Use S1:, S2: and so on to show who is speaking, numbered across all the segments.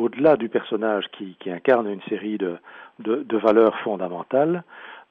S1: au-delà du personnage qui incarne une série de valeurs fondamentales,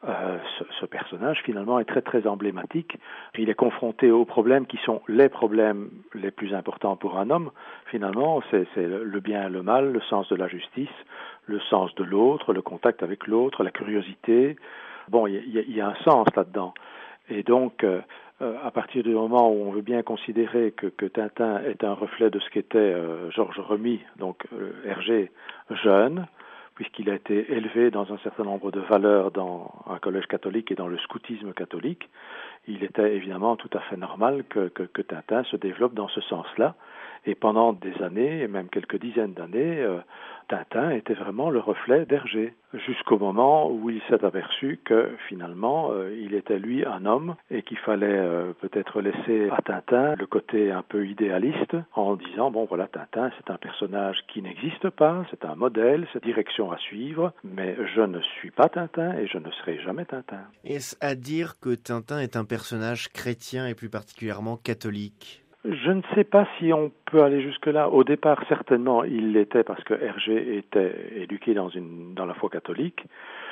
S1: ce personnage finalement est très très emblématique. Il est confronté aux problèmes qui sont les problèmes les plus importants pour un homme. Finalement, c'est le bien et le mal, le sens de la justice, le sens de l'autre, le contact avec l'autre, la curiosité. Bon, il y a un sens là-dedans. Et donc, à partir du moment où on veut bien considérer que Tintin est un reflet de ce qu'était Georges Remy, donc Hergé jeune, puisqu'il a été élevé dans un certain nombre de valeurs dans un collège catholique et dans le scoutisme catholique, il était évidemment tout à fait normal que Tintin se développe dans ce sens-là. Et pendant des années, et même quelques dizaines d'années, Tintin était vraiment le reflet d'Hergé, jusqu'au moment où il s'est aperçu que finalement, il était lui un homme et qu'il fallait peut-être laisser à Tintin le côté un peu idéaliste en disant, bon voilà, Tintin c'est un personnage qui n'existe pas, c'est un modèle, c'est une direction à suivre, mais je ne suis pas Tintin et je ne serai jamais Tintin.
S2: Est-ce à dire que Tintin est un personnage chrétien et plus particulièrement catholique ?
S1: Je ne sais pas si on peut aller jusque-là. Au départ, certainement, il l'était parce que Hergé était éduqué dans la foi catholique.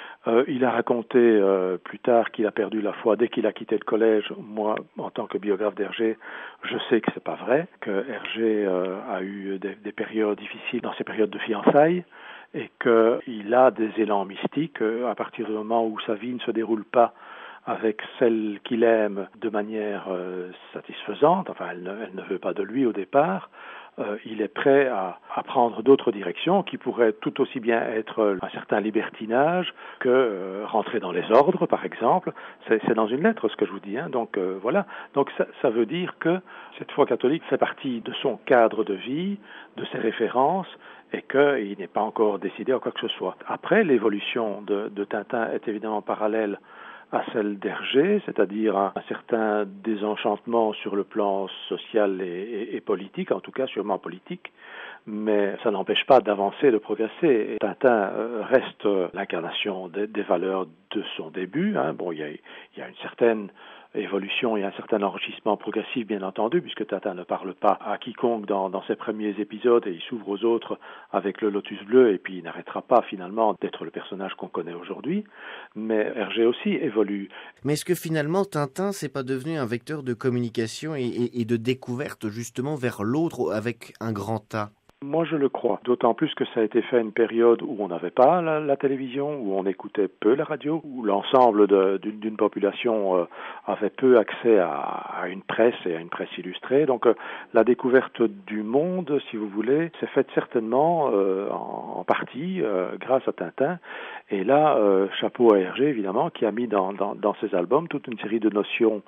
S1: Il a raconté plus tard qu'il a perdu la foi dès qu'il a quitté le collège. Moi, en tant que biographe d'Hergé, je sais que c'est pas vrai, que Hergé a eu des périodes difficiles dans ses périodes de fiançailles et qu'il a des élans mystiques à partir du moment où sa vie ne se déroule pas avec celle qu'il aime de manière satisfaisante, enfin elle ne veut pas de lui au départ, il est prêt à prendre d'autres directions qui pourraient tout aussi bien être un certain libertinage que rentrer dans les ordres, par exemple. C'est dans une lettre ce que je vous dis, hein. Donc voilà. Donc ça veut dire que cette foi catholique fait partie de son cadre de vie, de ses références, et qu'il n'est pas encore décidé à quoi que ce soit. Après, l'évolution de Tintin est évidemment parallèle à celle d'Hergé, c'est-à-dire un certain désenchantement sur le plan social et politique, en tout cas sûrement politique, mais ça n'empêche pas d'avancer, de progresser. Et Tintin reste l'incarnation des valeurs de son début, hein. Bon, il y a une certaine évolution et un certain enrichissement progressif, bien entendu, puisque Tintin ne parle pas à quiconque dans ses premiers épisodes et il s'ouvre aux autres avec le Lotus bleu et puis il n'arrêtera pas finalement d'être le personnage qu'on connaît aujourd'hui. Mais Hergé aussi évolue.
S2: Mais est-ce que finalement Tintin c'est pas devenu un vecteur de communication et de découverte justement vers l'autre avec un grand A ?
S1: Moi, je le crois. D'autant plus que ça a été fait à une période où on n'avait pas la télévision, où on écoutait peu la radio, où l'ensemble d'une population avait peu accès à une presse et à une presse illustrée. Donc, la découverte du monde, si vous voulez, s'est faite certainement en partie grâce à Tintin. Et là, chapeau à Hergé, évidemment, qui a mis dans ses albums toute une série de notions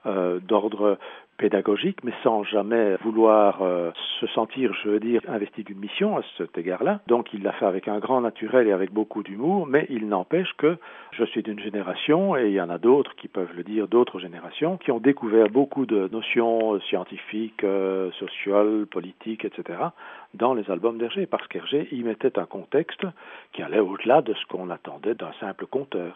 S1: d'ordre pédagogique, mais sans jamais vouloir se sentir, je veux dire, investi d'une mission à cet égard-là. Donc il l'a fait avec un grand naturel et avec beaucoup d'humour, mais il n'empêche que je suis d'une génération, et il y en a d'autres qui peuvent le dire, d'autres générations, qui ont découvert beaucoup de notions scientifiques, sociales, politiques, etc., dans les albums d'Hergé, parce qu'Hergé y mettait un contexte qui allait au-delà de ce qu'on attendait d'un simple conteur.